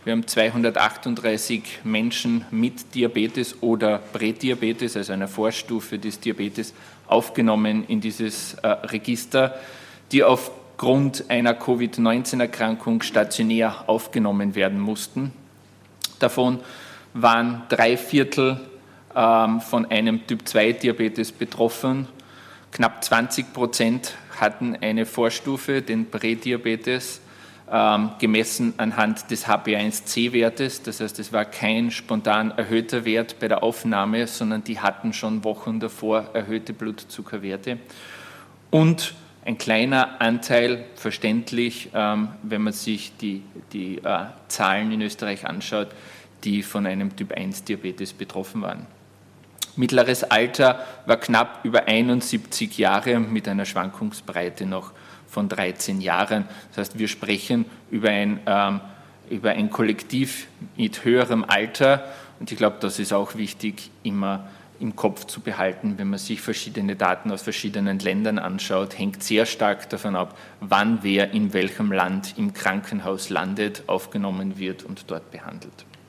Wir haben 238 Menschen mit Diabetes oder Prädiabetes, also einer Vorstufe des Diabetes, aufgenommen in dieses Register, die aufgrund einer Covid-19-Erkrankung stationär aufgenommen werden mussten. Davon waren 3/4 von einem Typ-2-Diabetes betroffen. Knapp 20% hatten eine Vorstufe, den Prädiabetes, gemessen anhand des HbA1c-Wertes. Das heißt, es war kein spontan erhöhter Wert bei der Aufnahme, sondern die hatten schon Wochen davor erhöhte Blutzuckerwerte. Und ein kleiner Anteil, verständlich, wenn man sich die Zahlen in Österreich anschaut, die von einem Typ-1-Diabetes betroffen waren. Mittleres Alter war knapp über 71 Jahre mit einer Schwankungsbreite noch von 13 Jahren. Das heißt, wir sprechen über ein Kollektiv mit höherem Alter. Und ich glaube, das ist auch wichtig, immer im Kopf zu behalten, wenn man sich verschiedene Daten aus verschiedenen Ländern anschaut, hängt sehr stark davon ab, wann wer in welchem Land im Krankenhaus landet, aufgenommen wird und dort behandelt.